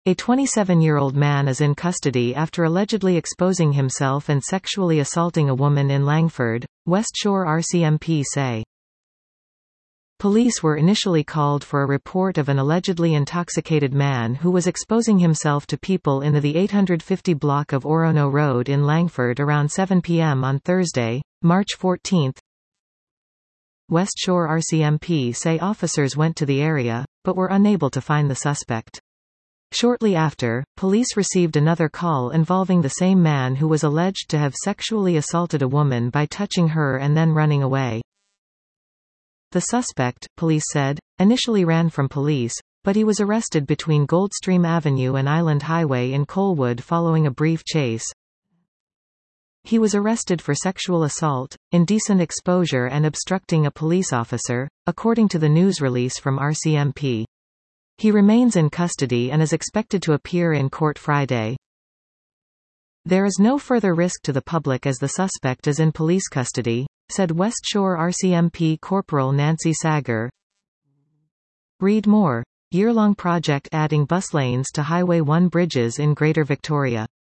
A 27-year-old man is in custody after allegedly exposing himself and sexually assaulting a woman in Langford, West Shore RCMP say. Police were initially called for a report of an allegedly intoxicated man who was exposing himself to people in the 850 block of Orono Road in Langford around 7 p.m. on Thursday, March 14. West Shore RCMP say officers went to the area, but were unable to find the suspect. Shortly after, police received another call involving the same man who was alleged to have sexually assaulted a woman by touching her and then running away. The suspect, police said, initially ran from police, but he was arrested between Goldstream Avenue and Island Highway in Colwood following a brief chase. He was arrested for sexual assault, indecent exposure and obstructing a police officer, according to the news release from RCMP. He remains in custody and is expected to appear in court Friday. There is no further risk to the public as the suspect is in police custody, said West Shore RCMP Corporal Nancy Sager. Read more. Year-long project adding bus lanes to Highway 1 bridges in Greater Victoria.